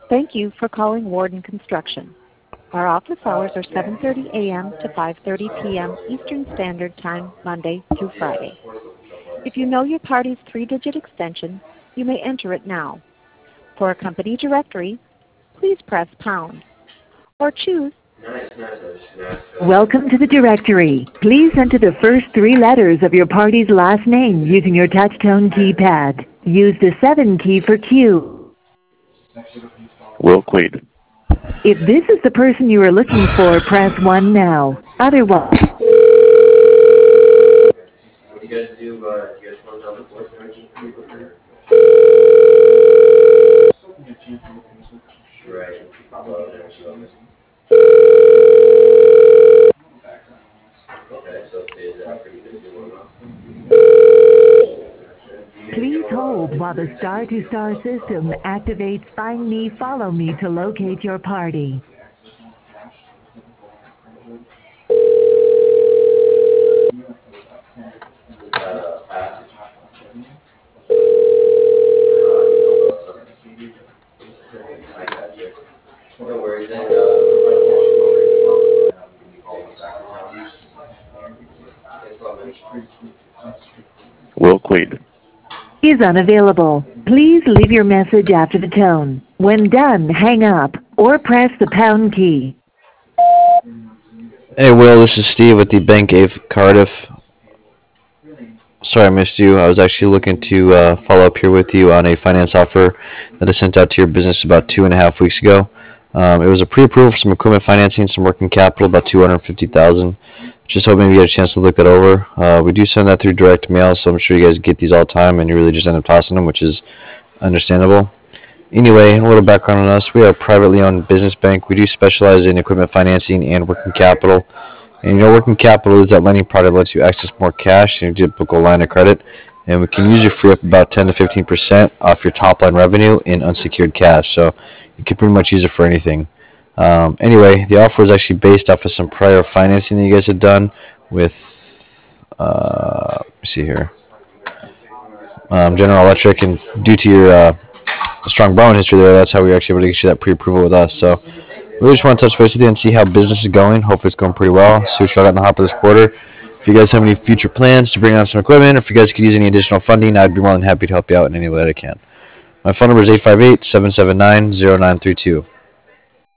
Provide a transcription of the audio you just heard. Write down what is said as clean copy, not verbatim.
Thank you for calling Warden Construction. Our office hours are 7:30 a.m. to 5:30 p.m. Eastern Standard Time, Monday through Friday. If you know your party's three-digit extension, you may enter it now. For a company directory, please press pound or choose. Welcome to the directory. Please enter the first three letters of your party's last name using your touch-tone keypad. Use the 7 key for Q. Will Quaid. If this is the person you are looking for, press 1 now. Otherwise... What do you guys do? You guys close down the force right. Okay, so it stays pretty good. Please hold while the star-to-star system activates Find Me, Follow Me to locate your party. No worries, Will Quaid. Is unavailable. Please leave your message after the tone. When done, hang up or press the pound key. Hey Will, this is Steve with the Bank of Cardiff. Sorry I missed you. I was actually looking to follow up here with you on a finance offer that I sent out to your business about 2.5 weeks ago. It was a pre-approval for some equipment financing, some working capital, about $250,000. Just hoping you get a chance to look that over. We do send that through direct mail, so I'm sure you guys get these all the time, and you really just end up tossing them, which is understandable. Anyway, a little background on us. We are a privately owned business bank. We do specialize in equipment financing and working capital. And working capital is that lending product that lets you access more cash than your typical line of credit. And we can usually free up about 10 to 15% off your top line revenue in unsecured cash. So you can pretty much use it for anything. Anyway, the offer is actually based off of some prior financing that you guys had done with, let me see here, General Electric. And due to your strong borrowing history there, that's how we were actually able to get you that pre-approval with us. So we just want to touch base with you and see how business is going. Hopefully it's going pretty well. See what y'all got in the hopper this quarter. If you guys have any future plans to bring on some equipment, or if you guys could use any additional funding, I'd be more than happy to help you out in any way that I can. My phone number is 858-779-0932.